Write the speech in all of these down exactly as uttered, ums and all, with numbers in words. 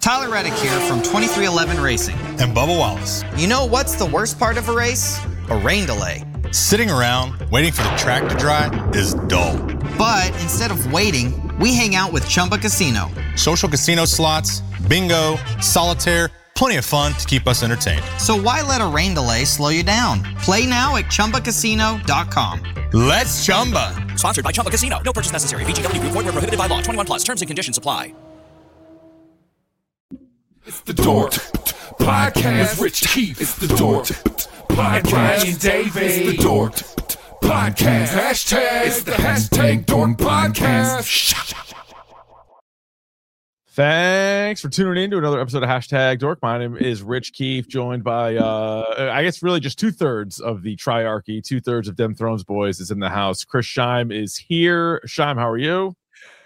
Tyler Reddick here from twenty-three eleven Racing. And Bubba Wallace. You know what's the worst part of a race? A rain delay. Sitting around waiting for the track to dry is dull. But instead of waiting, we hang out with Chumba Casino. Social casino slots, bingo, solitaire, plenty of fun to keep us entertained. So why let a rain delay slow you down? Play now at Chumba Casino dot com. Let's Chumba. Sponsored by Chumba Casino. No purchase necessary. V G W Group. Void where prohibited by law. twenty-one plus. Terms and conditions apply. It's the Dork Podcast with Rich Keefe. It's the Dork Podcast. Ryan Davis. It's the Dork Podcast. Hashtag. It's the hashtag Dork Podcast. Thanks for tuning in to another episode of Hashtag Dork. My name is Rich Keefe, joined by, uh, I guess, really just two-thirds of the triarchy. Two-thirds of Dem Thrones Boys is in the house. Chris Scheim is here. Scheim, how are you?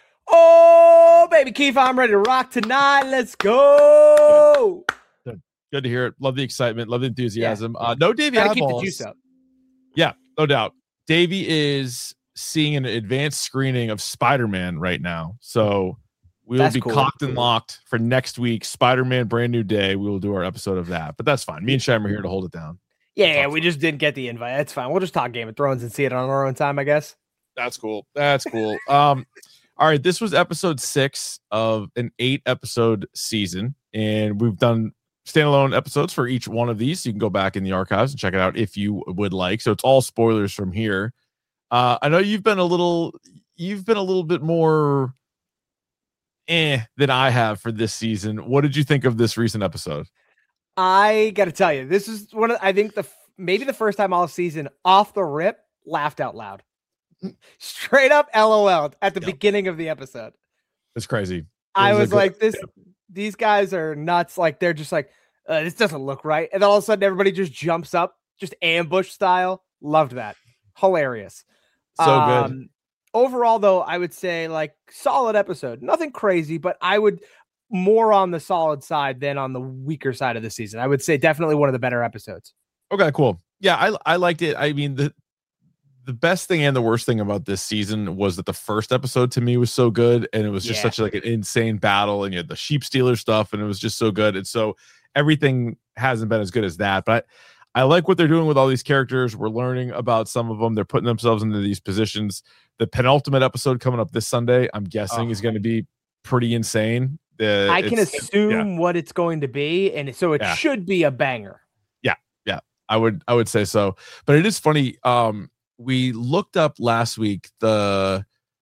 Oh, baby Keefe, I'm ready to rock tonight. Let's go. Good, Good. Good to hear it. Love the excitement. Love the enthusiasm. Yeah. Uh, no Davey Gotta Eyeballs. keep the juice up. Yeah, no doubt. Davey is seeing an advanced screening of Spider-Man right now. So we will That's be cool. cocked and locked for next week. Spider-Man Brand New Day. We will do our episode of that. But that's fine. Me and Scheim are here to hold it down. Yeah, yeah, we just didn't get the invite. That's fine. We'll just talk Game of Thrones and see it on our own time, I guess. That's cool. That's cool. Um, all right, this was episode six of an eight episode season, and we've done standalone episodes for each one of these. So you can go back in the archives and check it out if you would like. So it's all spoilers from here. Uh, I know you've been a little, you've been a little bit more eh than I have for this season. What did you think of this recent episode? I got to tell you, this is one of, I think the maybe the first time all season off the rip, laughed out loud. Straight up LOL at the Yep. beginning of the episode. It's crazy. It I was a good- like, this, yeah. these guys are nuts. Like, they're just like, uh, this doesn't look right. And then all of a sudden, everybody just jumps up, just ambush style. Loved that. Hilarious. So good. Um, overall, though, I would say like solid episode. Nothing crazy, but I would more on the solid side than on the weaker side of the season. I would say definitely one of the better episodes. Okay, cool. Yeah, I I liked it. I mean, the the best thing and the worst thing about this season was that the first episode to me was so good, and it was just Yeah. such like an insane battle, and you had the sheep stealer stuff, and it was just so good. And so everything hasn't been as good as that, but I, I like what they're doing with all these characters. We're learning about some of them. They're putting themselves into these positions. The penultimate episode coming up this Sunday, I'm guessing, Oh. is going to be pretty insane. The, I can it's- assume yeah. what it's going to be, and so it Yeah. should be a banger. I would I would say so. But it is funny. Um, we looked up last week the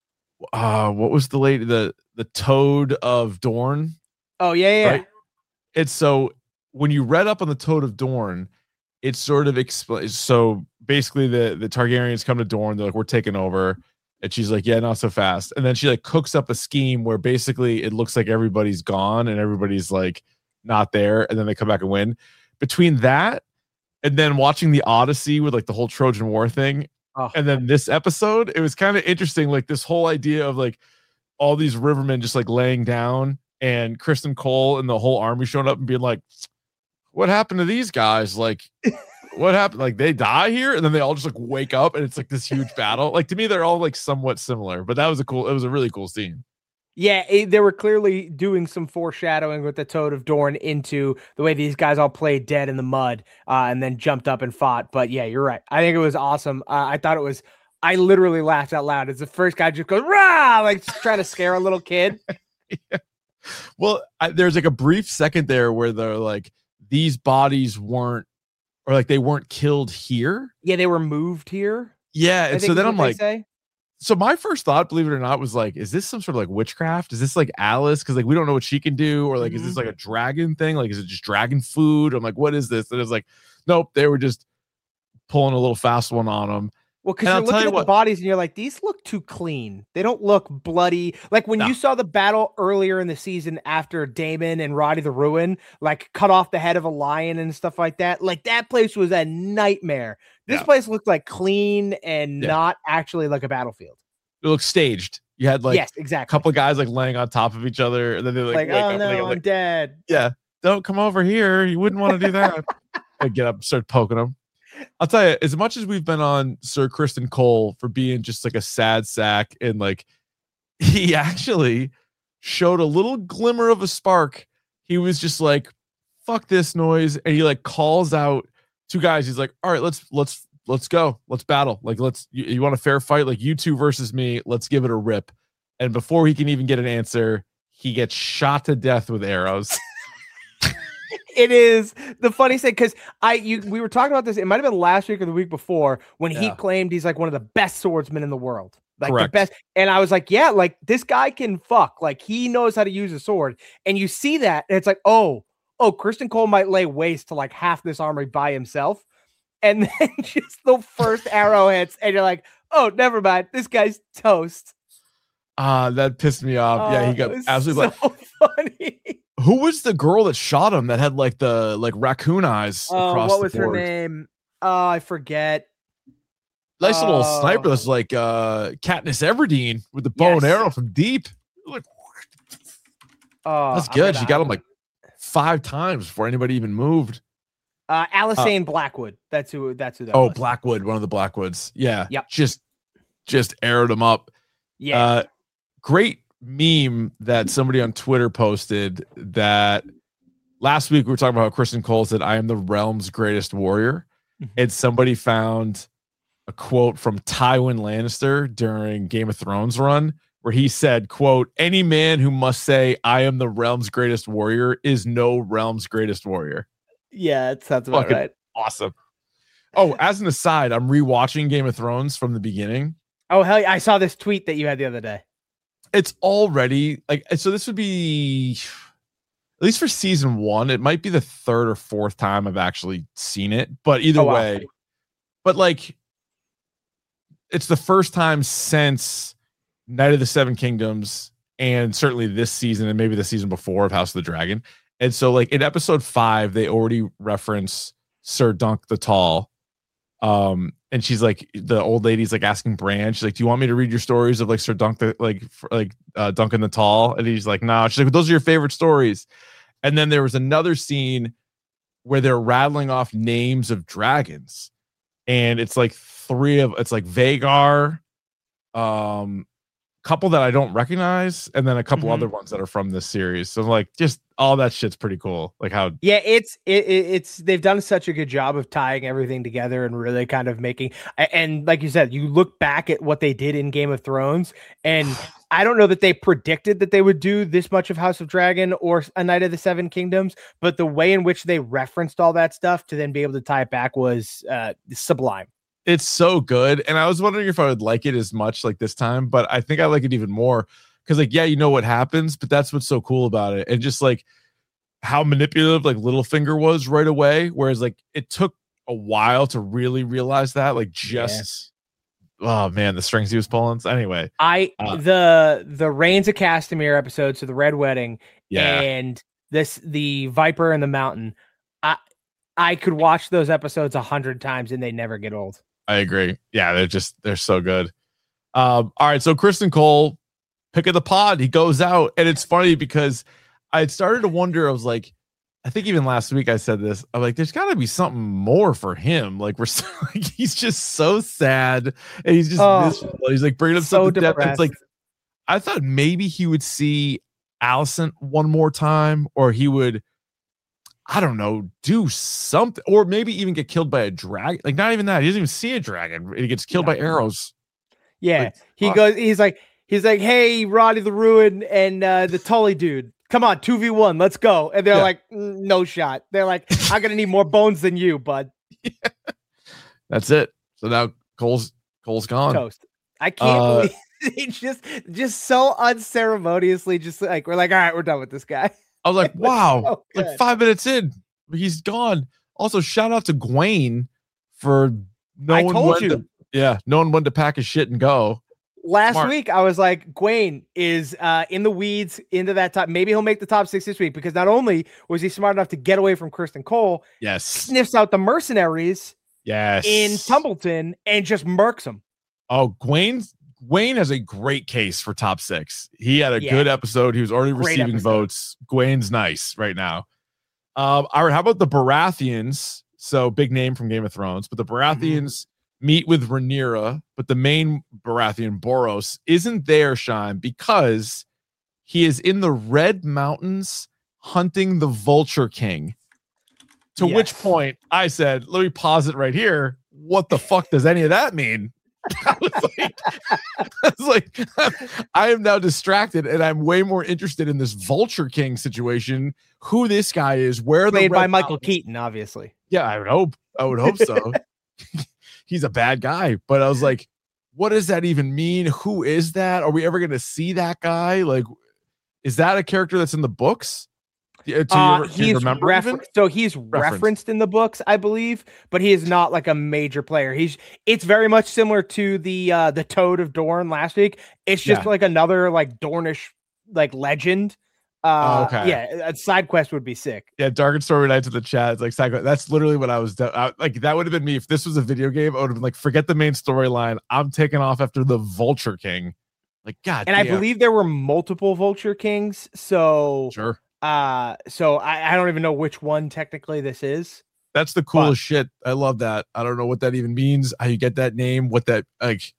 uh what was the lady the the Toad of Dorne. Oh yeah, yeah. Right. It's so when you read up on the Toad of Dorne, it's sort of explains. So basically, the the Targaryens come to Dorne. They're like, we're taking over, and she's like, yeah, not so fast. And then she like cooks up a scheme where basically it looks like everybody's gone and everybody's like not there, and then they come back and win. Between that and then watching the Odyssey with like the whole Trojan War thing, Oh. and then this episode, it was kind of interesting. Like this whole idea of like all these rivermen just like laying down, and Kristen Cole and the whole army showing up and being like, what happened to these guys? Like, what happened? Like they die here, and then they all just like wake up, and it's like this huge battle. Like to me, they're all like somewhat similar, but that was a cool. It was a really cool scene. Yeah, it, they were clearly doing some foreshadowing with the Toad of Dorne into the way these guys all played dead in the mud uh, and then jumped up and fought. But yeah, you're right. I think it was awesome. Uh, I thought it was, I literally laughed out loud as the first guy just goes, rah, like just trying to scare a little kid. Yeah. Well, I, there's like a brief second there where they're like, these bodies weren't, or like they weren't killed here. Yeah, they were moved here. Yeah. I And think so is then what I'm they like, say. so my first thought, believe it or not, was like, is this some sort of like witchcraft? Is this like Alice? Because like we don't know what she can do, or like is Mm-hmm. this like a dragon thing? Like is it just dragon food? I'm like, what is this? And it's like, nope, they were just pulling a little fast one on them. Well, because And you're I'll tell looking you at the what- bodies and you're like, these look too clean. They don't look bloody. Like when No. you saw the battle earlier in the season after Damon and Roddy the Ruin, like cut off the head of a lion and stuff like that. Like that place was a nightmare. This Yeah. place looked like clean and Yeah. not actually like a battlefield. It looked staged. You had like yes, a exactly. couple of guys like laying on top of each other, and then they like, like, wake oh up and they no, go, I'm like, dead. yeah, don't come over here. You wouldn't want to do that. I get up, start poking them. I'll tell you, as much as we've been on Sir Kristen Cole for being just like a sad sack, and like he actually showed a little glimmer of a spark he was just like, fuck this noise. And he like calls out two guys. He's like, all right, let's, let's, let's go. Let's battle. Like, let's, you, you want a fair fight? Like you two versus me. Let's give it a rip. And before he can even get an answer, he gets shot to death with arrows. It is the funniest thing because I you we were talking about this. It might have been last week or the week before when yeah. he claimed he's like one of the best swordsmen in the world, like Correct. the best. And I was like, yeah, like this guy can fuck. Like he knows how to use a sword. And you see that, and it's like, oh, oh, Criston Cole might lay waste to like half this armory by himself, and then just the first arrow hits, and you're like, oh, never mind, this guy's toast. Ah, uh, that pissed me off. Uh, yeah, he got absolutely so like, funny. Who was the girl that shot him that had like the like raccoon eyes uh, across what the was board? her name? Oh, I forget. Nice uh, little sniper that's like uh Katniss Everdeen with the bow yes. and arrow from deep. Like, uh, that's good. She got him like five times before anybody even moved. Uh Alysanne uh, Blackwood. That's who that's who that oh, was. Blackwood, one of the Blackwoods. Yeah. Yep. Just just arrowed him up. Yeah. Uh, great meme that somebody on Twitter posted that last week we were talking about how Criston Cole said, I am the realm's greatest warrior. Mm-hmm. And somebody found a quote from Tywin Lannister during Game of Thrones run where he said, quote, any man who must say I am the realm's greatest warrior is no realm's greatest warrior. Yeah, it sounds about Fucking right. Awesome. Oh, as an aside, I'm rewatching Game of Thrones from the beginning. Oh, hell yeah. I saw this tweet that you had the other day. It's already like, so this would be at least for season one. It might be the third or fourth time I've actually seen it, but either oh, wow. way, but like it's the first time since Night of the Seven Kingdoms and certainly this season and maybe the season before of House of the Dragon. And so like in episode five, they already reference Sir Dunk the Tall. Um, and she's like, the old lady's like asking Bran, she's like, do you want me to read your stories of like Sir Dunk, the, like, for, like, uh, Duncan the Tall? And he's like, no, nah. She's like, those are your favorite stories. And then there was another scene where they're rattling off names of dragons. And it's like three of, it's like Vagar, um, couple that I don't recognize, and then a couple mm-hmm. other ones that are from this series. So like just all that shit's pretty cool. Like how yeah, it's it, it's they've done such a good job of tying everything together and really kind of making, and like you said, you look back at what they did in Game of Thrones, and I don't know that they predicted that they would do this much of House of Dragon or A Night of the Seven Kingdoms, but the way in which they referenced all that stuff to then be able to tie it back was uh, sublime. It's so good. And I was wondering if I would like it as much like this time, but I think I like it even more because like, yeah, you know what happens, but that's what's so cool about it. And just like how manipulative like Littlefinger was right away. Whereas like it took a while to really realize that, like just, yeah. oh man, the strings he was pulling. So anyway, I, uh, the, the Reigns of Castamere episode, so the Red Wedding yeah. and this, the Viper and the Mountain. I, I could watch those episodes a hundred times and they never get old. I agree. Yeah, they're just they're so good. Um, all right, so Criston Cole, pick of the pod, he goes out, and it's funny because I had started to wonder. I was like, I think even last week I said this. I'm like, there's got to be something more for him. Like we're so, like, he's just so sad, and he's just oh, miserable. He's like bringing so himself to death. depressed. It's like I thought maybe he would see Alicent one more time, or he would. I don't know, do something, or maybe even get killed by a dragon. Like, not even that. He doesn't even see a dragon. He gets killed no. by arrows. Yeah. Like, he fuck. goes, he's like, he's like, hey, Roddy the Ruin and uh, the Tully dude, come on, two v one, let's go. And they're yeah. like, mm, no shot. They're like, I'm going to need more bones than you, bud. Yeah. That's it. So now Cole's, Cole's gone. Toast. I can't uh, believe it's just, just so unceremoniously, just like, we're like, all right, we're done with this guy. I was like, wow, so like five minutes in, he's gone. Also, shout out to Gwaine for knowing I told when you. to, yeah, knowing when to pack his shit and go. Last Smart. week, I was like, Gwaine is uh, in the weeds into that top. Maybe he'll make the top six this week because not only was he smart enough to get away from Criston Cole, yes, sniffs out the mercenaries, yes, in Tumbleton and just murks them. Oh, Gwaine's. Wayne has a great case for top six. He had a yeah. good episode. He was already Great receiving episode. votes. Gwaine's nice right now. Um, all right, how about the Baratheons? So big name from Game of Thrones, but the Baratheons mm-hmm. meet with Rhaenyra, but the main Baratheon, Boros, isn't there, Sean, because he is in the Red Mountains hunting the Vulture King. To Yes. which point I said, let me pause it right here. What the fuck does any of that mean? I was like, I was like, I am now distracted and I'm way more interested in this Vulture King situation, who this guy is, where Played the by Red Michael Mountains- Keaton, obviously. Yeah, I would hope. I would hope so. He's a bad guy, but I was like, what does that even mean? Who is that? Are we ever going to see that guy? Like, is that a character that's in the books? Do you, do you Uh, ever- do you he's remember refer- even? so he's referenced in the books, I believe, but he is not like a major player. He's it's very much similar to the uh the Toad of Dorne last week. It's just Yeah. like another like Dornish like legend. Uh, Oh, okay. Yeah, a side quest would be sick. Yeah, Dark and Story Nights in the chat. It's like psycho. That's literally what I was do- I, like. That would have been me if this was a video game. I would have been like, forget the main storyline. I'm taking off after the Vulture King. Like, God, And I damn. believe there were multiple Vulture Kings. So sure. uh so I, I don't even know which one technically this is. That's the coolest shit. I love that. I don't know what that even means. How you get that name? What that like?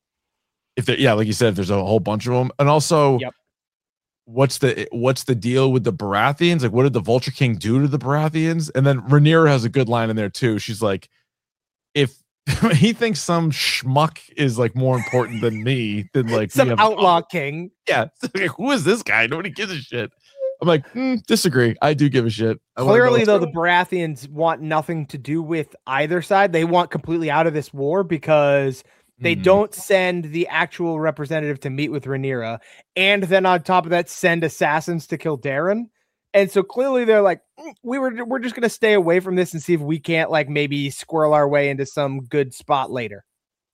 If there, yeah, like you said, if there's a whole bunch of them, and also, Yep. what's the what's the deal with the Baratheons? Like, what did the Vulture King do to the Baratheons? And then Rhaenyra has a good line in there too. She's like, if he thinks some schmuck is like more important than me, then like Some we have- outlaw king. Yeah, like, who is this guy? Nobody gives a shit. I'm like, mm, disagree. I do give a shit. I wanna Clearly, know- though, the Baratheons want nothing to do with either side. They want completely out of this war because they Hmm. don't send the actual representative to meet with Rhaenyra, and then on top of that, send assassins to kill Darren. And so clearly, they're like, "Mm, we were we're just gonna stay away from this and see if we can't like maybe squirrel our way into some good spot later.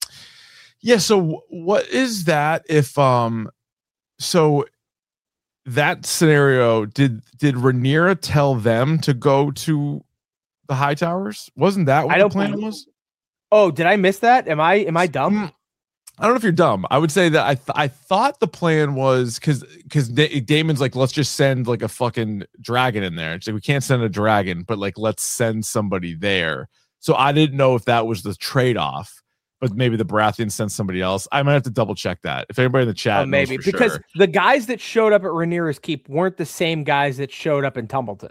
Yeah, so wh- what is that if um so that scenario did did Rhaenyra tell them to go to the High Towers? Wasn't that what I the don't plan believe- was? Oh, did I miss that? Am I am I dumb? Mm, I don't know if you're dumb. I would say that I th- I thought the plan was because because da- Damon's like, let's just send like a fucking dragon in there. It's like we can't send a dragon, but like let's send somebody there. So I didn't know if that was the trade off, but maybe the Baratheons sent somebody else. I might have to double check that. If anybody in the chat, Oh, maybe knows for because sure. the guys that showed up at Rhaenyra's Keep weren't the same guys that showed up in Tumbleton.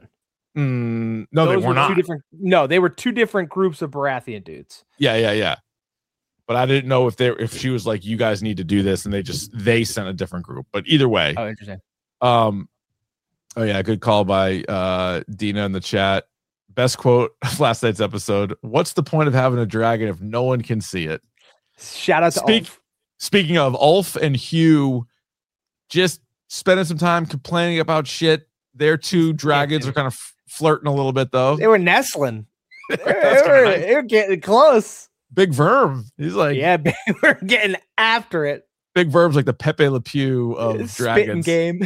Mm, no, Those they were two not. different. No, they were two different groups of Baratheon dudes. Yeah, yeah, yeah. But I didn't know if they if she was like, you guys need to do this, and they just they sent a different group. But either way, Oh, interesting. um, oh yeah, good call by uh Dina in the chat. Best quote of last night's episode. What's the point of having a dragon if no one can see it? Shout out to Speak, Ulf. Speaking of Ulf and Hugh, just spending some time complaining about shit. Their two dragons are kind of flirting a little bit though. They were nestling. They were, That's they were- kinda nice. they were getting close. Big Verm. He's like, Yeah, they were getting after it. Big Verm's like the Pepe Le Pew of Spitting dragons. game.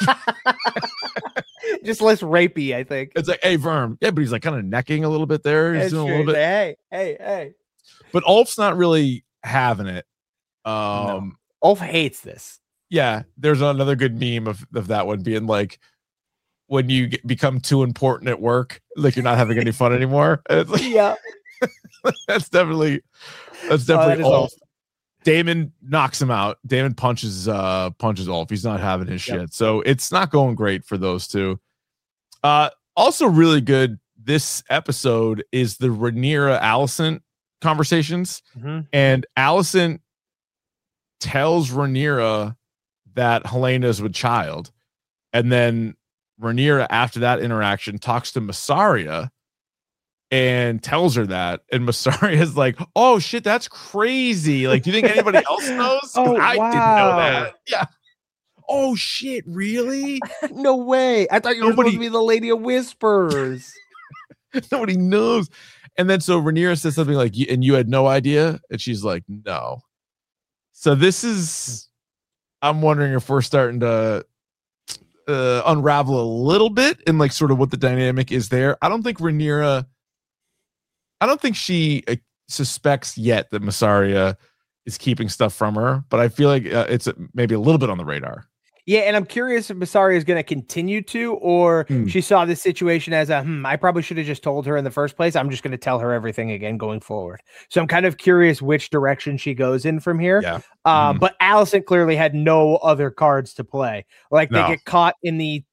Just less rapey, I think. It's like, hey, Verm. Yeah, but he's like kind of necking a little bit there. He's That's doing a true. little bit. Hey, hey, hey. But Ulf's not really having it. Um, Ulf hates this. yeah, there's another good meme of, of that one being like, when you get, become too important at work, like you're not having any fun anymore. And it's like, Yeah. that's definitely that's Oh, that definitely is Ulf. Ulf. Damon knocks him out. Damon punches uh punches Ulf. He's not having his Yep. shit. So it's not going great for those two. Uh also really good this episode is the Rhaenyra Alicent conversations. Mhm. And Alicent tells Rhaenyra that Helena's with child. And then Rhaenyra, after that interaction, talks to Massaria and tells her that. And Massaria is like, oh shit, that's crazy. Like, do you think anybody else knows? 'Cause Oh, I didn't know wow. that. Yeah. Oh shit, really? No way. I thought you were Nobody- supposed to be the Lady of Whispers. Nobody knows. And then so Rhaenyra says something like, "You- and you had no idea? And she's like, no. So this is, I'm wondering if we're starting to uh, unravel a little bit in like sort of what the dynamic is there. I don't think Rhaenyra, I don't think she uh, suspects yet that Massaria is keeping stuff from her, but I feel like uh, it's uh, maybe a little bit on the radar. Yeah, and I'm curious if Massaria is going to continue to, or Hmm. she saw this situation as a, hmm, I probably should have just told her in the first place. I'm just going to tell her everything again going forward. So I'm kind of curious which direction she goes in from here. Yeah. Uh, Mhm. But Alicent clearly had no other cards to play. Like they No. get caught in the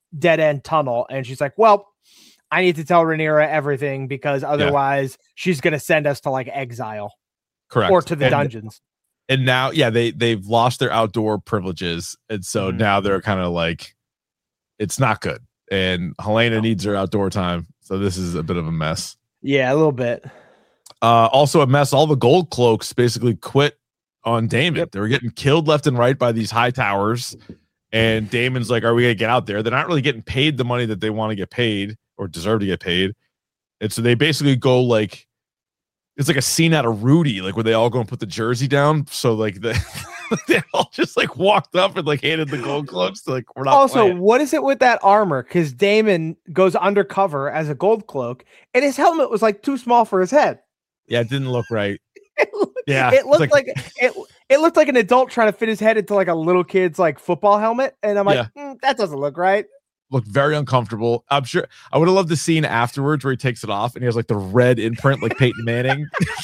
dead end tunnel. And she's like, well, I need to tell Rhaenyra everything because otherwise yeah. she's going to send us to like exile. Correct. Or to the and, dungeons. And now, yeah, they, they've lost their outdoor privileges. And so mm. now they're kind of like, it's not good. And Helena oh. needs her outdoor time. So this is a bit of a mess. Yeah, a little bit. Uh, also a mess. All the gold cloaks basically quit on Daemon. Yep. They were getting killed left and right by these high towers. And Daemon's like, are we going to get out there? They're not really getting paid the money that they want to get paid or deserve to get paid. And so they basically go like, it's like a scene out of Rudy, like where they all go and put the jersey down. So like the, they all just like walked up and like handed the gold cloaks to like, we're not also, playing. What is it with that armor? Because Daemon goes undercover as a gold cloak and his helmet was like too small for his head. Yeah, it didn't look right. it looked, yeah. It looked like, like it, it looked like an adult trying to fit his head into like a little kid's like football helmet. And I'm like, yeah. mm, that doesn't look right. Looked very uncomfortable. I'm sure I would have loved the scene afterwards where he takes it off and he has like the red imprint like Peyton Manning.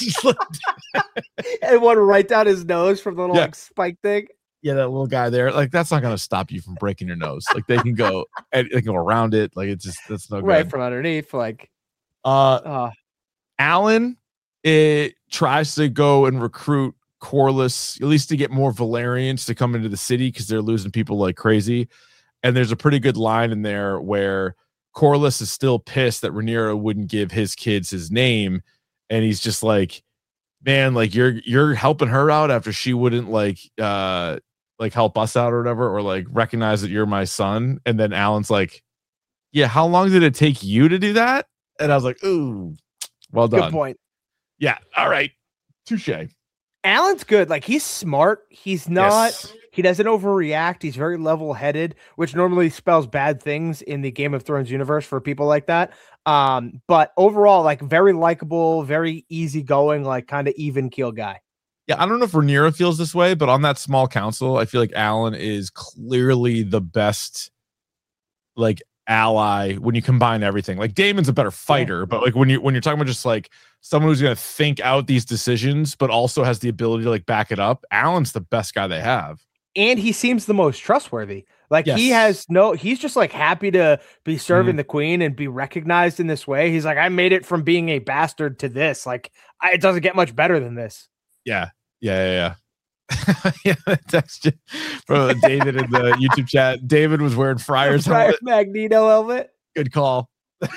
And one right down his nose from the little yeah. like spike thing. Yeah, that little guy there. Like that's not gonna stop you from breaking your nose. Like they can go and they can go around it. Like it's just that's no good. Right from underneath. Like uh, uh Alan it tries to go and recruit Corlys, at least to get more Valyrians to come into the city because they're losing people like crazy. And there's a pretty good line in there where Corlys is still pissed that Rhaenyra wouldn't give his kids his name. And he's just like, man, like you're, you're helping her out after she wouldn't like, uh, like help us out or whatever, or like recognize that you're my son. And then Alan's like, yeah, how long did it take you to do that? And I was like, ooh, well done. Good point. Yeah. All right. Touche. Alan's good. Like he's smart. He's not, yes. He doesn't overreact. He's very level-headed, which normally spells bad things in the Game of Thrones universe for people like that. Um, but overall, like very likable, very easygoing, like kind of even keel guy. Yeah, I don't know if Rhaenyra feels this way, but on that small council, I feel like Alan is clearly the best, like ally when you combine everything. Like Daemon's a better fighter, yeah. but like when you when you're talking about just like someone who's going to think out these decisions, but also has the ability to like back it up, Alan's the best guy they have. And he seems the most trustworthy. Like yes. he has no, he's just like happy to be serving mm. the queen and be recognized in this way. He's like, I made it from being a bastard to this. Like I, it doesn't get much better than this. Yeah. Yeah. Yeah. Yeah. yeah text from David in the YouTube chat. David was wearing Friar's helmet. Magneto helmet. Good call.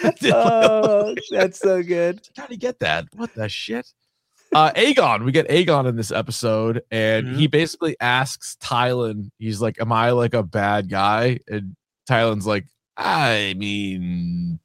Oh, that's so good. How do you get that? What the shit? Uh, Aegon, we get Aegon in this episode, and mm-hmm. he basically asks Tylan, he's like, am I like a bad guy? And Tylan's like, I mean,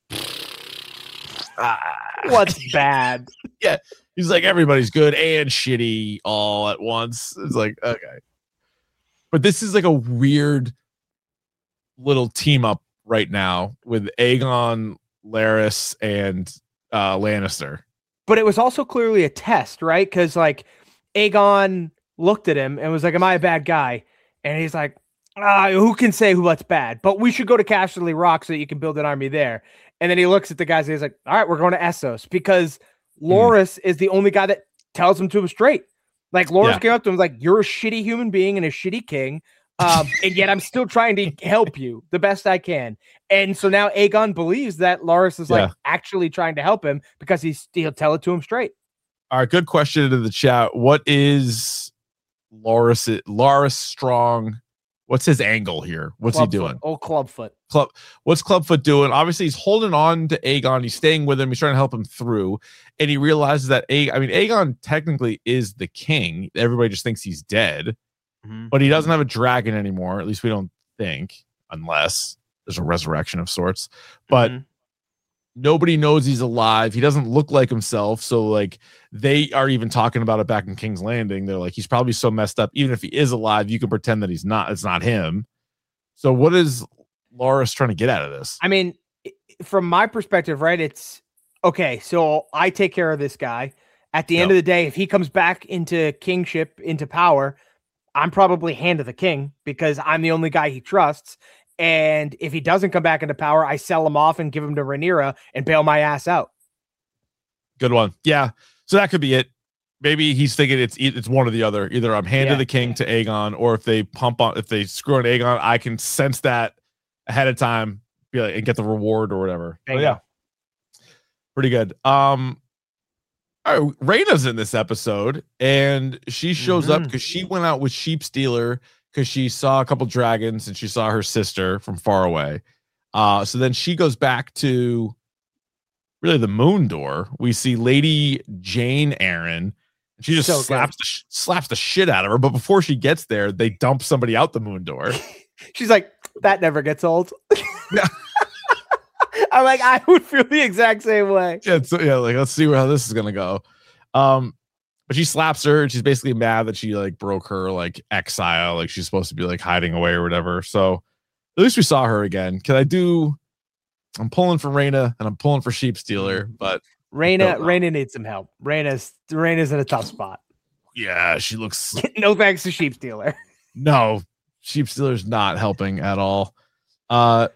ah. What's bad? Yeah, he's like, everybody's good and shitty all at once. It's like, okay. But this is like a weird little team up right now with Aegon, Larys, and uh, Lannister. But it was also clearly a test, right? Because like Aegon looked at him and was like, am I a bad guy? And he's like, ah, who can say what's bad? But we should go to Casterly Rock so that you can build an army there. And then he looks at the guys and he's like, all right, we're going to Essos because Loras mm. is the only guy that tells him to him straight. Like Loras yeah. came up to him like, you're a shitty human being and a shitty king. Um, and yet I'm still trying to help you the best I can. And so now Aegon believes that Loras is like yeah. actually trying to help him because he's he'll tell it to him straight. All right, good question into the chat. What is Loras Loras Strong? What's his angle here? What's Clubfoot. he doing? Oh, Clubfoot. Club. What's Clubfoot doing? Obviously, he's holding on to Aegon. He's staying with him. He's trying to help him through. And he realizes that A- I mean, Aegon technically is the king. Everybody just thinks he's dead. Mm-hmm. But he doesn't have a dragon anymore. At least we don't think, unless there's a resurrection of sorts. But mm-hmm. nobody knows he's alive. He doesn't look like himself. So, like, they are even talking about it back in King's Landing. They're like, he's probably so messed up. Even if he is alive, you can pretend that he's not. It's not him. So, what is Loras trying to get out of this? I mean, from my perspective, right? It's okay. So I take care of this guy. At the yep. end of the day, if he comes back into kingship, into power, I'm probably hand of the king because I'm the only guy he trusts. And if he doesn't come back into power, I sell him off and give him to Rhaenyra and bail my ass out. Good one. Yeah. So that could be it. Maybe he's thinking it's it's one or the other. Either I'm hand yeah. of the king to Aegon, or if they pump on, if they screw on Aegon, I can sense that ahead of time, be like and get the reward or whatever. But Bingo. yeah, pretty good. Um, all right, Raina's in this episode, and she shows up Mhm. because she went out with Sheep Stealer because she saw a couple dragons and she saw her sister from far away. Uh, so then she goes back to really the moon door. We see Lady Jane Aaron. She just So good. slaps the sh- slaps the shit out of her. But before she gets there, they dump somebody out the moon door. She's like, that never gets old. I'm like, I would feel the exact same way. yeah, so yeah, like let's see how this is gonna go. Um, but she slaps her, and she's basically mad that she like broke her like exile, like she's supposed to be like hiding away or whatever. So at least we saw her again. Can I do? I'm pulling for Raina and I'm pulling for Sheep Stealer, but Raina, Don't know. Raina needs some help. Raina's Raina's in a tough spot. yeah, she looks No thanks to Sheep Stealer. no Sheep Stealer's not helping at all. Uh,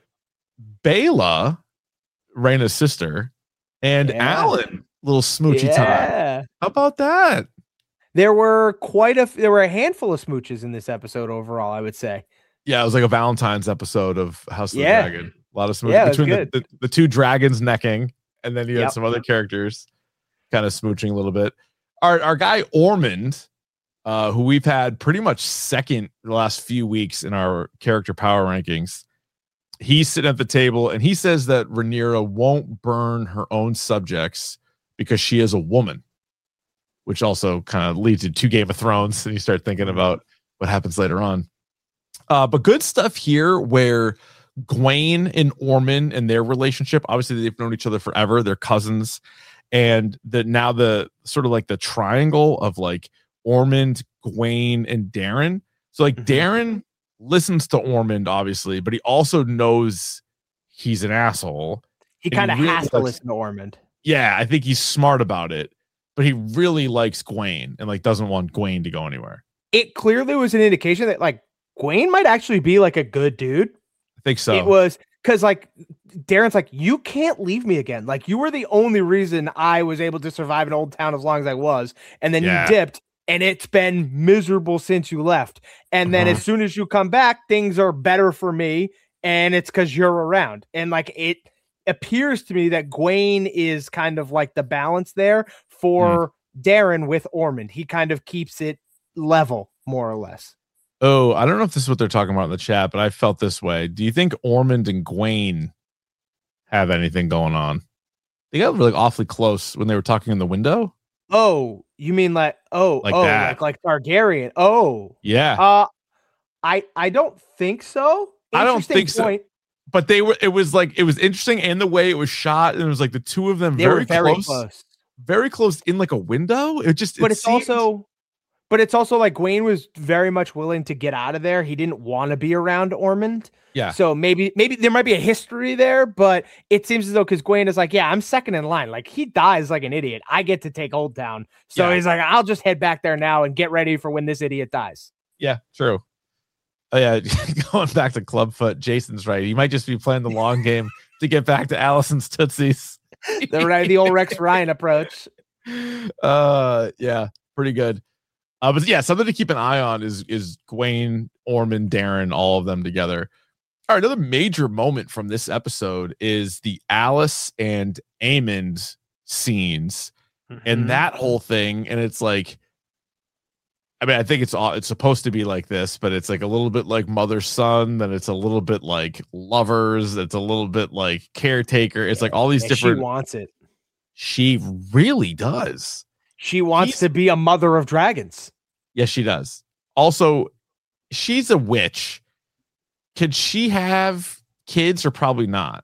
Bela, Raina's sister, and Yeah. Alan, little smoochy time. Yeah. How about that? There were quite a f- there were a handful of smooches in this episode overall, I would say. Yeah, it was like a Valentine's episode of House of Yeah. the Dragon. A lot of smooching Yeah, it was between the, good. the, the two dragons necking, and then you had Yep. some other characters kind of smooching a little bit. Our our guy Ormond, uh, who we've had pretty much second the last few weeks in our character power rankings, he's sitting at the table and he says that Rhaenyra won't burn her own subjects because she is a woman, which also kind of leads you to Game of Thrones, and you start thinking about what happens later on. Uh, but good stuff here where Gwaine and Ormond and their relationship, obviously they've known each other forever, they're cousins, and that now the sort of like the triangle of like Ormond, Gwaine, and Darren. So like Mhm. Darren listens to Ormond obviously, but he also knows he's an asshole. He And he kind of really has to likes- listen to Ormond. Yeah, I think he's smart about it, but he really likes Gwaine and like doesn't want Gwaine to go anywhere. It clearly was an indication that like Gwaine might actually be like a good dude. I think so. It was because like Darren's like, you can't leave me again. Like you were the only reason I was able to survive in Old Town as long as I was, and then Yeah. you dipped, and it's been miserable since you left. And then Uh-huh. as soon as you come back, things are better for me, and it's because you're around. And like it appears to me that Gwaine is kind of like the balance there for Darren with Ormond. He kind of keeps it level, more or less. Oh, I don't know if this is what they're talking about in the chat, but I felt this way. Do you think Ormond and Gwaine have anything going on? They got really awfully close when they were talking in the window. Oh, you mean like oh Like oh that. like like Targaryen? Oh, Yeah, uh, I I don't think so. I don't Interesting think so. point. but they were. It was like it was interesting, and the way it was shot, and it was like the two of them They very, were very close, close. very close in like a window. It just, But it it's seemed- also, but it's also like Gwaine was very much willing to get out of there. He didn't want to be around Ormond. Yeah. So maybe maybe there might be a history there, but it seems as though because Gwaine is like, yeah, I'm second in line. Like he dies like an idiot. I get to take Old Town. So Yeah. he's like, I'll just head back there now and get ready for when this idiot dies. yeah, true. Oh yeah, going back to Clubfoot, Jason's right. He might just be playing the long game to get back to Allison's Tootsies. The right, the old Rex Ryan approach. uh yeah, pretty good. Uh but yeah, something to keep an eye on is is Gwaine, Ormond, Darren, all of them together. All right, another major moment from this episode is the Alice and Aemond scenes and Mhm. that whole thing. And it's like, I mean, I think it's all it's supposed to be like this, but it's like a little bit like mother son, then it's a little bit like lovers, it's a little bit like caretaker. It's like all these Yeah, different. She wants it. She really does. She wants He's- to be a mother of dragons. Yes, she does. Also, she's a witch. Could she have kids or probably not?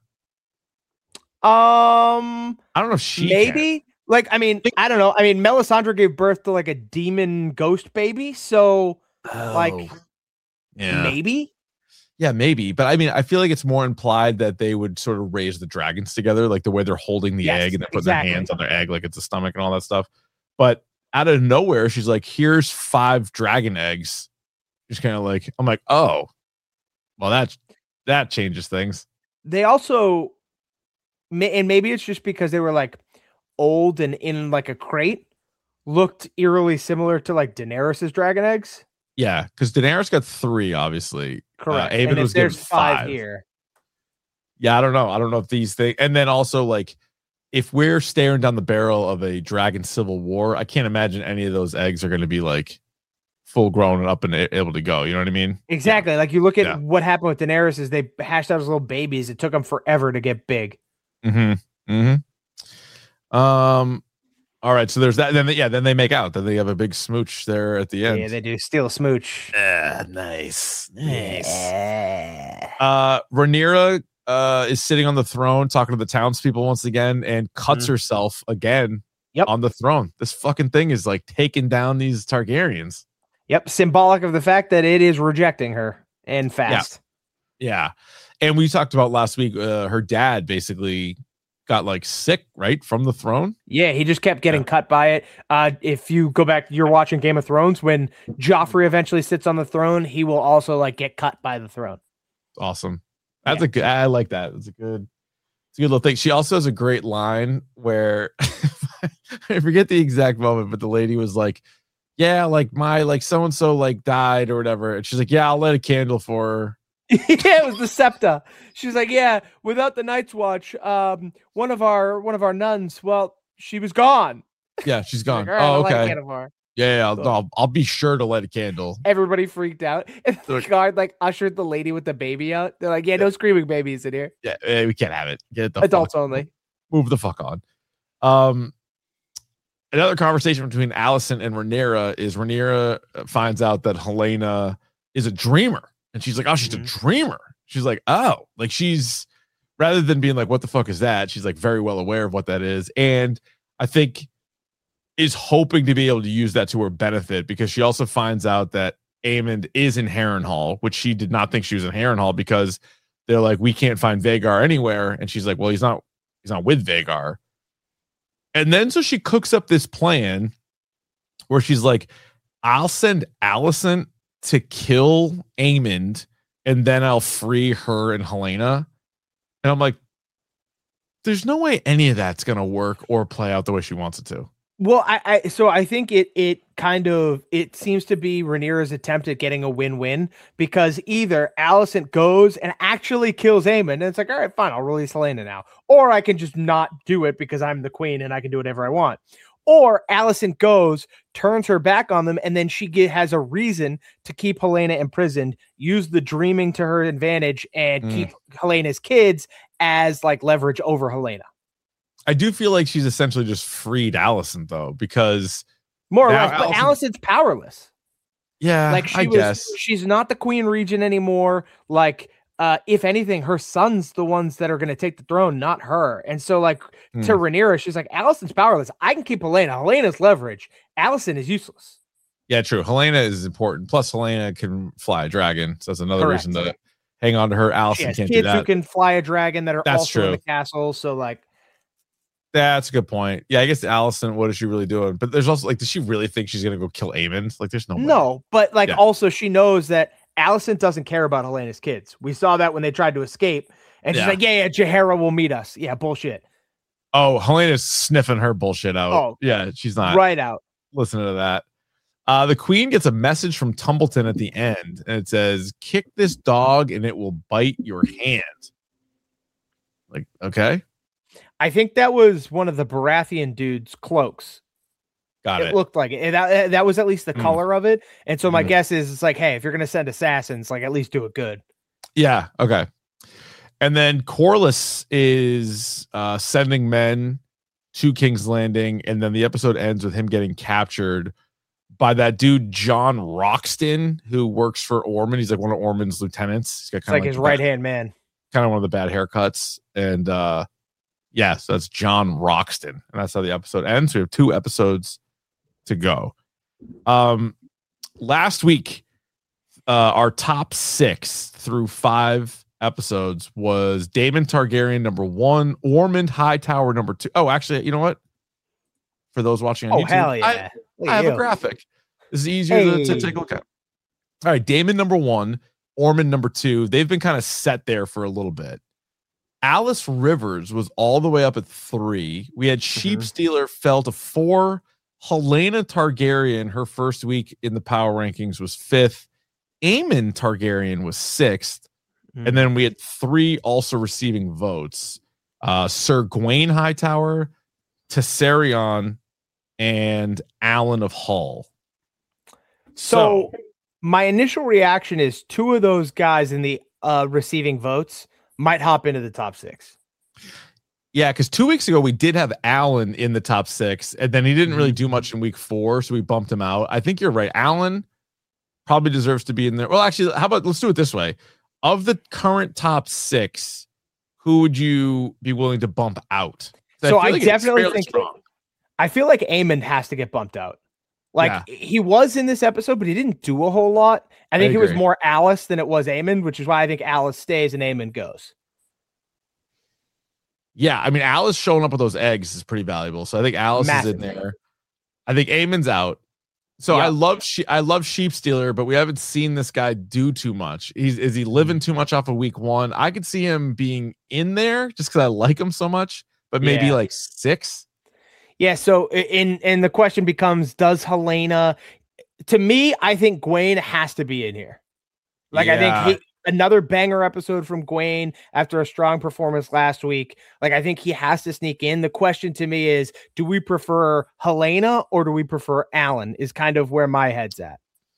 Um, I don't know if she maybe. can. Like, I mean, I don't know. I mean, Melisandre gave birth to like a demon ghost baby, so like Oh, yeah, maybe. yeah, maybe. But I mean, I feel like it's more implied that they would sort of raise the dragons together, like the way they're holding the Yes, egg and they're putting exactly. their hands on their egg, like it's a stomach and all that stuff. But out of nowhere, she's like, "Here's five dragon eggs." Just kind of like, I'm like, oh, well, that that changes things. They also, ma- and maybe it's just because they were like old and in like a crate, looked eerily similar to like Daenerys's dragon eggs. Yeah, because Daenerys got three, obviously. Correct. Uh, Aemond and if was given there's five, five. here. Yeah, I don't know. I don't know if these things, and then also like, if we're staring down the barrel of a dragon civil war, I can't imagine any of those eggs are going to be like full grown and up and able to go. You know what I mean? Exactly. Yeah. Like you look at yeah. what happened with Daenerys is they hashed out as little babies. It took them forever to get big. Mm-hmm. Mm-hmm. Um. All right. So there's that. Then they, yeah. Then they make out. Then they have a big smooch there at the end. Yeah, they do. Steal a smooch. Yeah. Nice. Nice. Yeah. Uh, Rhaenyra uh is sitting on the throne talking to the townspeople once again and cuts mm-hmm. herself again. Yep. On the throne. This fucking thing is like taking down these Targaryens. Yep, symbolic of the fact that it is rejecting her and fast. Yeah, yeah. And we talked about last week, uh, her dad basically got like sick, right, from the throne. Yeah, he just kept getting yeah. cut by it. Uh, if you go back, you're watching Game of Thrones, when Joffrey eventually sits on the throne, he will also like get cut by the throne. Awesome. That's yeah. a good, I like that. It's a good, it's a good little thing. She also has a great line where I forget the exact moment, but the lady was like, yeah, like my like so and so like died or whatever. And she's like, yeah, I'll light a candle for her. Yeah, it was the Septa. She's like, yeah, without the Night's Watch, um, one of our one of our nuns, well, she was gone. Yeah, she's gone. Like, right, oh, okay. Yeah, yeah, I'll, I'll I'll be sure to light a candle. Everybody freaked out. And the guard like ushered the lady with the baby out. They're like, yeah, no screaming babies in here. Yeah, we can't have it. Get it the adults fuck. only. Move the fuck on. Um. Another conversation between Alicent and Rhaenyra is Rhaenyra finds out that Helaena is a dreamer. And she's like, oh, she's mm-hmm. a dreamer. She's like, oh, like she's, rather than being like, what the fuck is that? She's like very well aware of what that is. And I think is hoping to be able to use that to her benefit, because she also finds out that Aemond is in Harrenhal, which she did not think she was in Harrenhal, because they're like, we can't find Vhagar anywhere. And she's like, well, he's not, he's not with Vhagar. And then so she cooks up this plan where she's like, I'll send Alicent to kill Aemond, and then I'll free her and Helaena. And I'm like, there's no way any of that's going to work or play out the way she wants it to. Well, I, I so I think it it kind of it seems to be Rhaenyra's attempt at getting a win-win, because either Alicent goes and actually kills Aemond, and it's like, all right, fine, I'll release Helaena now, or I can just not do it because I'm the queen and I can do whatever I want. Or Alicent goes, turns her back on them, and then she get, has a reason to keep Helaena imprisoned, use the dreaming to her advantage, and mm. keep Helena's kids as like leverage over Helaena. I do feel like she's essentially just freed Alicent, though, because more or less, but Alicent, Alicent's powerless. Yeah, like she I was, guess she's not the queen regent anymore. Like, uh, if anything, her son's the ones that are going to take the throne, not her. And so, like, mm. to Rhaenyra, she's like, Alicent's powerless. I can keep Helaena. Helena's leverage. Alicent is useless. Yeah, true. Helaena is important. Plus, Helaena can fly a dragon, so that's another Correct. reason to hang on to her. Alicent can't do kids that. Who can fly a dragon that are that's also true. in the castle. So, like. That's a good point. Yeah, I guess Alicent, what is she really doing? But there's also like, does she really think she's gonna go kill Aemond? Like, there's no way. No, but like yeah. also she knows that Alicent doesn't care about Helena's kids. We saw that when they tried to escape, and she's yeah. like, yeah, yeah, Jaehaera will meet us. Yeah, bullshit. Oh, Helena's sniffing her bullshit out. Oh, yeah, she's not right out. Listening to that. Uh, the queen gets a message from Tumbleton at the end, and it says, kick this dog and it will bite your hand. Like, okay. I think that was one of the Baratheon dude's cloaks. Got it. It looked like it. That, that was at least the mm. color of it. And so my mm. guess is it's like, hey, if you're going to send assassins, like at least do it good. Yeah. Okay. And then Corlys is uh, sending men to King's Landing. And then the episode ends with him getting captured by that dude, John Roxton, who works for Ormond. He's like one of Ormond's lieutenants. He's got it's like, like his right hand man. Kind of one of the bad haircuts. And, uh, yeah, so that's John Roxton, and that's how the episode ends. We have two episodes to go. Um, last week, uh, our top six through five episodes was Daemon Targaryen number one, Ormond Hightower number two. Oh, actually, you know what? For those watching on oh, YouTube, hell yeah. I, I have you. a graphic. This is easier hey. to, to take a look at. All right, Daemon number one, Ormond number two. They've been kind of set there for a little bit. Alice Rivers was all the way up at three. We had Sheep Stealer fell to four. Helaena Targaryen, her first week in the power rankings, was fifth. Aemond Targaryen was sixth. Mm. And then we had three also receiving votes. Uh, Sir Gawain Hightower, Tessarion, and Alan of Hull. So, so my initial reaction is two of those guys in the uh, receiving votes might hop into the top six. Yeah, because two weeks ago we did have Allen in the top six, and then he didn't mm-hmm. really do much in week four, so we bumped him out. I think you're right. Allen probably deserves to be in there. Well, actually, how about let's do it this way. Of the current top six, who would you be willing to bump out? So I, I like definitely think strong. I feel like Eamon has to get bumped out. Like yeah. he was in this episode, but he didn't do a whole lot. I think I it was more Alice than it was Eamon, which is why I think Alice stays and Eamon goes. Yeah, I mean, Alice showing up with those eggs is pretty valuable. So I think Alice Massive. is in there. I think Eamon's out. So yep. I love she- I love Sheep Stealer, but we haven't seen this guy do too much. He's is he living too much off of week one? I could see him being in there just because I like him so much, but maybe yeah. like six. Yeah. So in and the question becomes, does Helena? To me, I think Gawain has to be in here. Like yeah. I think he, another banger episode from Gawain after a strong performance last week. Like I think he has to sneak in. The question to me is, do we prefer Helena or do we prefer Alan? Is kind of where my head's at.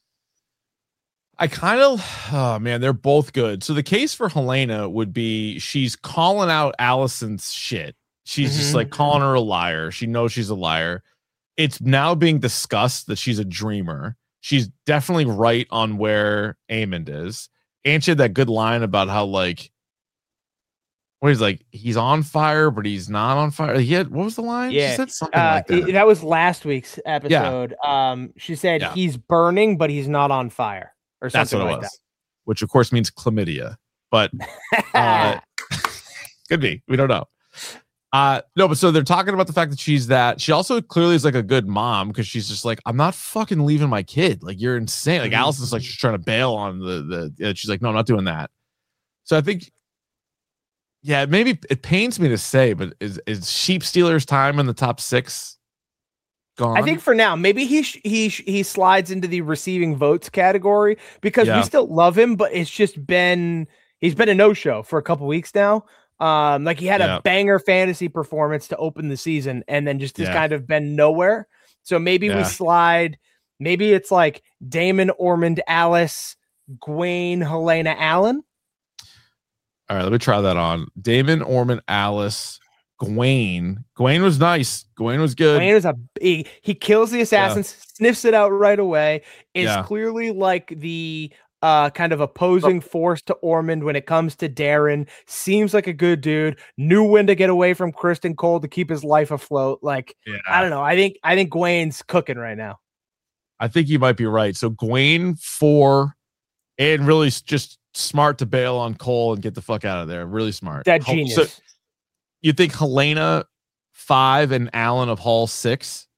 I kind of, oh man, they're both good. So the case for Helena would be she's calling out Allison's shit. She's mm-hmm. just like calling her a liar. She knows she's a liar. It's now being discussed that she's a dreamer. She's definitely right on where Eamon is. And she had that good line about how like, what he's like, he's on fire, but he's not on fire. He had, what was the line? Yeah, she said something uh, like that. It, that was last week's episode. Yeah. Um, she said yeah. he's burning, but he's not on fire, or something That's what like it was. that. Which of course means chlamydia, but uh, could be. We don't know. Uh, no, but so they're talking about the fact that she's that. She also clearly is like a good mom because she's just like, I'm not fucking leaving my kid. Like, you're insane. Like, mm-hmm. Allison's like, she's trying to bail on the, the, uh, she's like, no, I'm not doing that. So I think, yeah, maybe it pains me to say, but is, is Sheep Stealer's time in the top six gone? I think for now, maybe he, sh- he, sh- he slides into the receiving votes category because yeah. we still love him, but it's just been, he's been a no-show for a couple weeks now. Um, like he had yeah. a banger fantasy performance to open the season and then just has yeah. kind of been nowhere. So maybe yeah. we slide, maybe it's like Damon, Ormond, Alice, Gawain, Helena, Allen. All right, let me try that on. Damon, Ormond, Alice, Gawain. Gawain was nice. Gawain was good. Gawain was a he, he kills the assassins, yeah. sniffs it out right away. Is yeah. clearly like the Uh, kind of opposing force to Ormond when it comes to Darren. Seems like a good dude. Knew when to get away from Kristen Cole to keep his life afloat. Like yeah. I don't know. I think I think Gawain's cooking right now. I think you might be right. So Gawain four, and really just smart to bail on Cole and get the fuck out of there. Really smart. That genius. So you think Helena five and Alan of Hull six?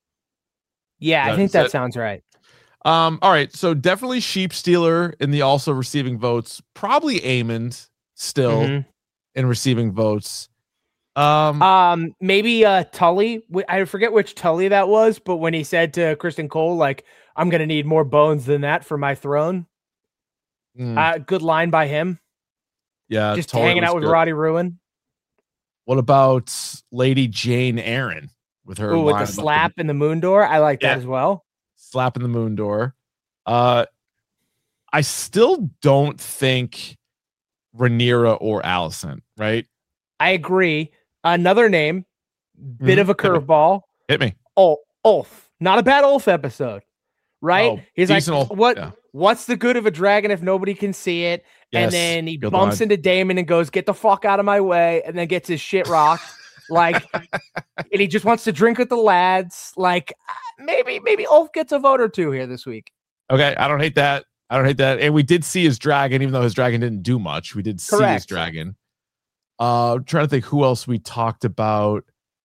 Yeah, I think that it? sounds right. Um, all right, so definitely Sheep Stealer in the also receiving votes. Probably Eamon still mm-hmm. in receiving votes. Um, um, maybe uh Tully. I forget which Tully that was, but when he said to Kristen Cole, like, "I'm gonna need more bones than that for my throne." Mm. Uh, good line by him. Yeah, just Tully hanging out with good. Roddy Ruin. What about Lady Jane Aaron with her Ooh, with the slap the... in the moon door? I like yeah. that as well. Slap in the moon door. Uh, I still don't think Rhaenyra or Allison, right? I agree. Another name, bit mm-hmm. of a curveball. Hit me. Oh, Ulf. Not a bad Ulf episode, right? Oh, He's like, Ulf. what? Yeah. What's the good of a dragon if nobody can see it? Yes. And then he good bumps line. into Damon and goes, "Get the fuck out of my way," and then gets his shit rocked. Like, and he just wants to drink with the lads. Like, maybe, maybe Ulf gets a vote or two here this week. Okay, I don't hate that. I don't hate that. And we did see his dragon, even though his dragon didn't do much. We did Correct. see his dragon. Uh, I'm trying to think who else we talked about.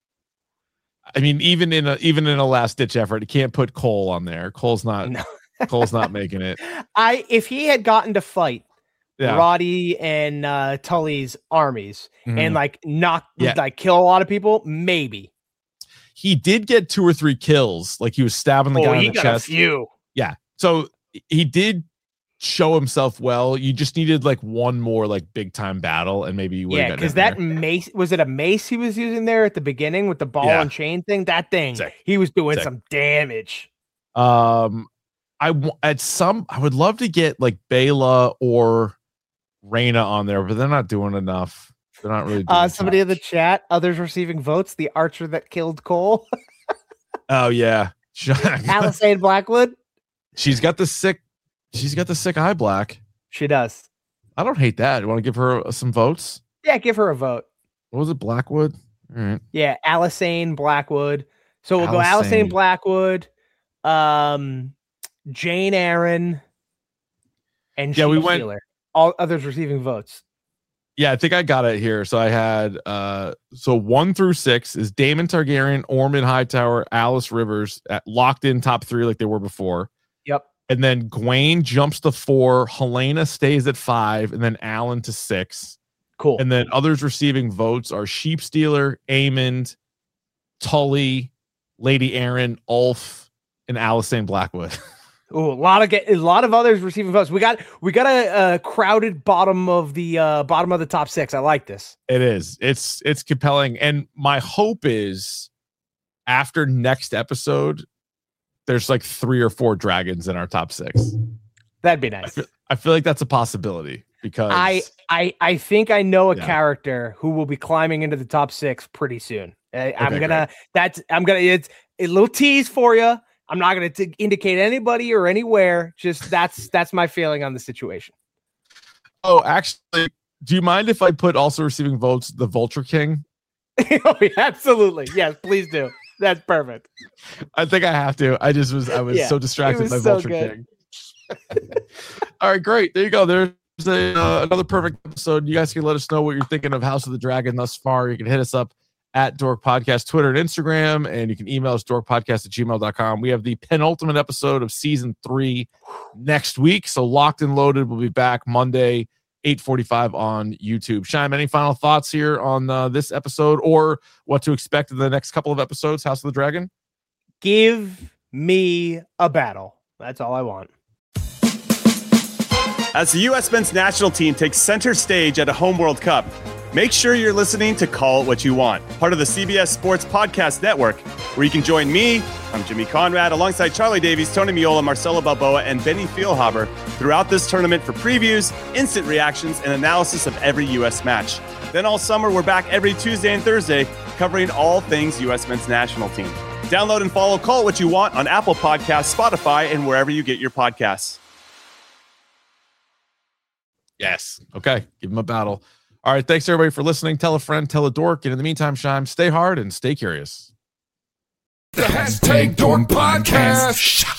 I mean, even in a even in a last ditch effort, you can't put Cole on there. Cole's not. No. Cole's not making it. I if he had gotten to fight. Yeah. Roddy and uh, Tully's armies mm-hmm. and like knock yeah. like kill a lot of people, maybe. He did get two or three kills, like he was stabbing the oh, guy he in the got chest. A few. Yeah, so he did show himself well. You just needed like one more like big time battle, and maybe you would. Yeah, because that there. mace was it a mace he was using there at the beginning with the ball yeah. and chain thing. That thing, Sick. he was doing Sick. some damage. Um, I at some I would love to get like Bayla or Reyna on there, but they're not doing enough. They're not really. Doing uh, somebody in the chat, others receiving votes. The archer that killed Cole. Oh yeah, Alysanne Blackwood. She's got the sick. She's got the sick eye black. She does. I don't hate that. You want to give her some votes? Yeah, give her a vote. What was it? Blackwood. All right. Yeah, Alysanne Blackwood. So we'll Alysanne. go Alysanne Blackwood, um, Jane Aaron, and yeah, Sheep we went. Stealer. All others receiving votes. Yeah, I think I got it here. So I had uh so one through six is Daemon Targaryen, Ormond Hightower, Alice Rivers at locked in top three like they were before. Yep. And then Gwaine jumps to four, Helena stays at five, and then Alan to six. Cool. And then others receiving votes are Sheep Stealer, Aemond, Tully, Lady Aaron, Ulf, and Alysanne Blackwood. Ooh, a lot of get a lot of others receiving votes. We got we got a, a crowded bottom of the uh, bottom of the top six. I like this. It is. It's it's compelling, and my hope is after next episode, there's like three or four dragons in our top six. That'd be nice. I feel, I feel like that's a possibility because I I I think I know a yeah. character who will be climbing into the top six pretty soon. I, okay, I'm gonna great. that's I'm gonna it's a little tease for you. I'm not going to indicate anybody or anywhere. Just that's that's my feeling on the situation. Oh, actually, do you mind if I put also receiving votes the Vulture King? Oh, yeah, absolutely. Yes, please do. That's perfect. I think I have to. I just was I was yeah, so distracted was by so Vulture good. King. All right, great. There you go. There's a, uh, another perfect episode. You guys can let us know what you're thinking of House of the Dragon thus far. You can hit us up at Dork Podcast, Twitter and Instagram, and you can email us dorkpodcast at gmail dot com. We have the penultimate episode of season three next week. So Locked and Loaded will be back Monday, eight forty-five on YouTube. Shime, any final thoughts here on uh, this episode or what to expect in the next couple of episodes, House of the Dragon? Give me a battle. That's all I want. As the U S men's national team takes center stage at a home World Cup, make sure you're listening to Call It What You Want, part of the C B S Sports Podcast Network, where you can join me, I'm Jimmy Conrad, alongside Charlie Davies, Tony Miola, Marcelo Balboa, and Benny Feilhaber throughout this tournament for previews, instant reactions, and analysis of every U S match. Then all summer, we're back every Tuesday and Thursday, covering all things U S men's national team. Download and follow Call It What You Want on Apple Podcasts, Spotify, and wherever you get your podcasts. Yes. Okay. Give him a battle. All right. Thanks, everybody, for listening. Tell a friend, tell a dork. And in the meantime, Shime, stay hard and stay curious. The Hashtag Dork Podcast.